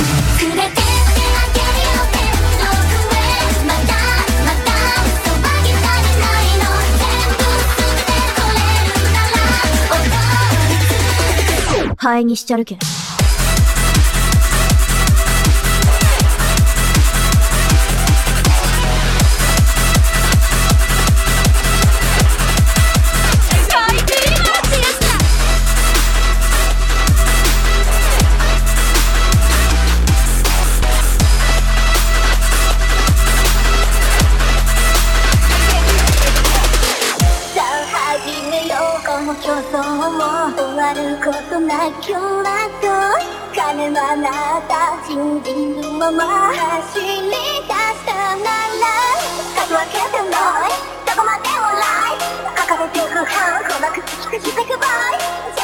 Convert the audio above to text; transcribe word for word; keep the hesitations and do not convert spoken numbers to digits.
連れてってあげるよって遠くへまだまだそばに足りないの全部吸ってこれるなら踊り灰にしちゃるけん競争も終わることなきょらと金はなた信じるまま走り出したなら数は消せないどこまでもない掲げて不反鼓膜突きしてくばい